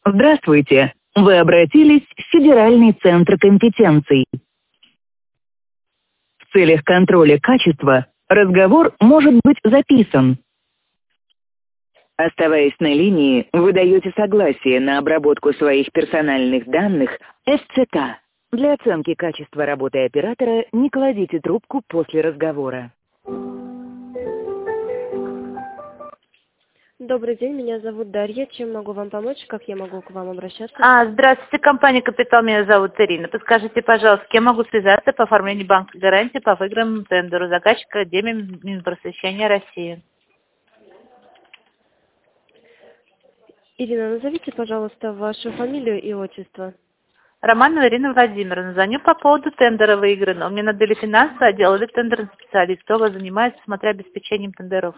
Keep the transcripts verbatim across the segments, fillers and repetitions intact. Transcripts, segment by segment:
Здравствуйте. Вы обратились в Федеральный центр компетенций. В целях контроля качества разговор может быть записан. Оставаясь на линии, вы даете согласие на обработку своих персональных данных эс цэ ка. Для оценки качества работы оператора не кладите трубку после разговора. Добрый день, меня зовут Дарья. Чем могу вам помочь? Как я могу к вам обращаться? А, здравствуйте, компания «Капитал», меня зовут Ирина. Подскажите, пожалуйста, с кем могу связаться по оформлению банковской гарантии по выигранному тендеру заказчика Академия Минпросвещения России? Ирина, назовите, пожалуйста, вашу фамилию и отчество. Романова Ирина Владимировна. Звоню по поводу тендера выигранного. Мне надо финансовый отдел или тендерный специалист. Кто вас занимается, смотря обеспечением тендеров?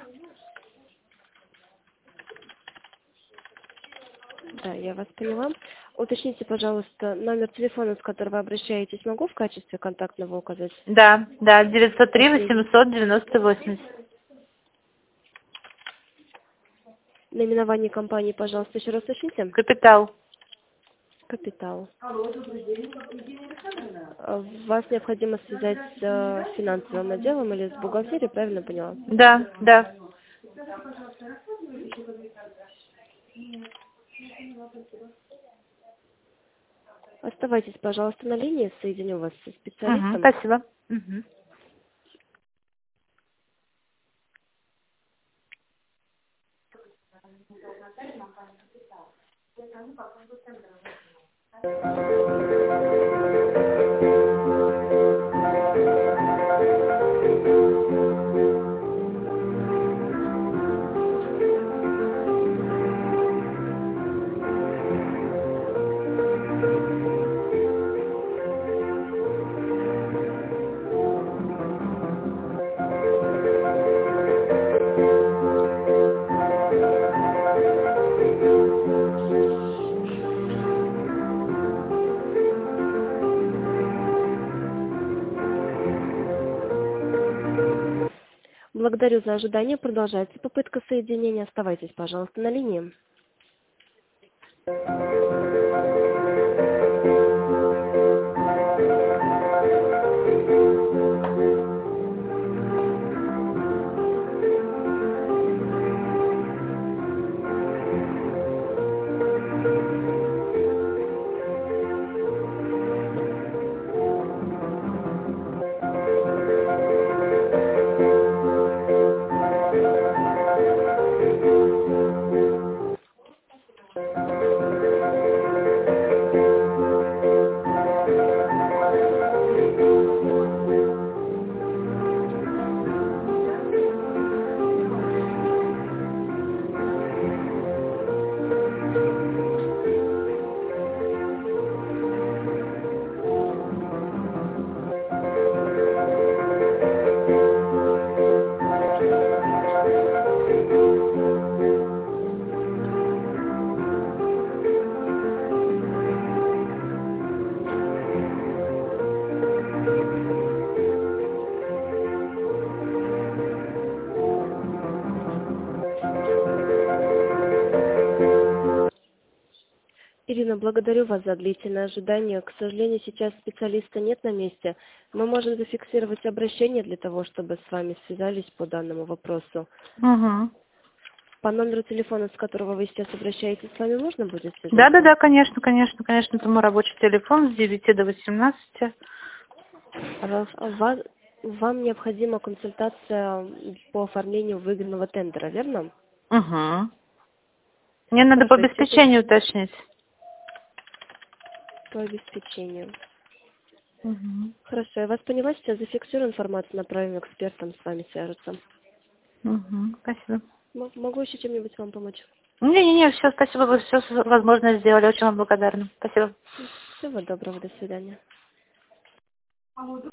Да, я вас поняла. Уточните, пожалуйста, номер телефона, с которого вы обращаетесь, могу в качестве контактного указать? Да, да, девятьсот три восемьсот девяносто восемьдесят. Наименование компании, пожалуйста, еще раз уточните. «Капитал». Капитал. Вас необходимо связать с э, финансовым отделом или с бухгалтерией, правильно поняла? Да, да. Оставайтесь, пожалуйста, на линии, соединю вас со Угу, специалистом. спасибо. Угу. Благодарю за ожидание. Продолжается попытка соединения. Оставайтесь, пожалуйста, на линии. Ирина, благодарю вас за длительное ожидание. К сожалению, сейчас специалиста нет на месте. Мы можем зафиксировать обращение для того, чтобы с вами связались по данному вопросу. Угу. По номеру телефона, с которого вы сейчас обращаетесь, с вами можно будет связаться? Да, да, да, конечно, конечно, конечно, это мой рабочий телефон с девяти до восемнадцати. Пожалуйста. Вам, вам необходима консультация по оформлению выигранного тендера, верно? Угу. Мне надо Хорошо, по обеспечению уточнить. По обеспечению. Угу. Хорошо, я вас поняла, сейчас зафиксирую информацию, направим экспертам, с вами свяжутся. Угу. Спасибо. М- Могу еще чем-нибудь вам помочь? Не-не-не, все, спасибо, вы все возможное сделали, очень вам благодарна. Спасибо. Всего доброго, до свидания.